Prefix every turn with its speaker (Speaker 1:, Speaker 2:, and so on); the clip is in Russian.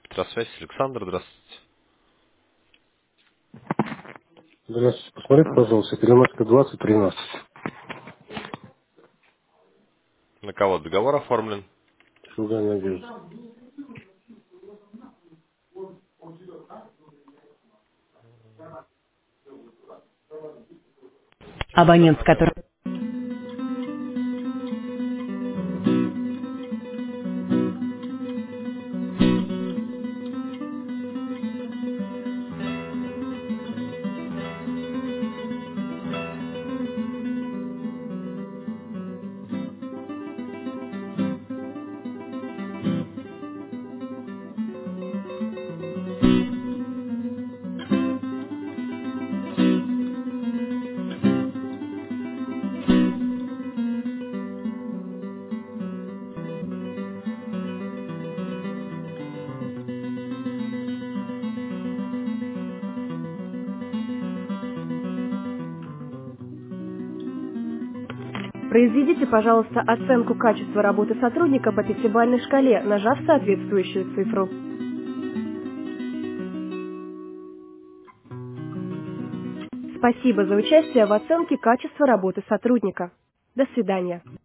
Speaker 1: Электросвязь, Александр, здравствуйте.
Speaker 2: Здравствуйте. Посмотрите, пожалуйста, Перемычка 2013.
Speaker 1: На кого договор оформлен?
Speaker 2: Шугай Надежда.
Speaker 3: Абонент, с которым... Произведите, пожалуйста, оценку качества работы сотрудника по пятибалльной шкале, нажав соответствующую цифру. Спасибо за участие в оценке качества работы сотрудника. До свидания.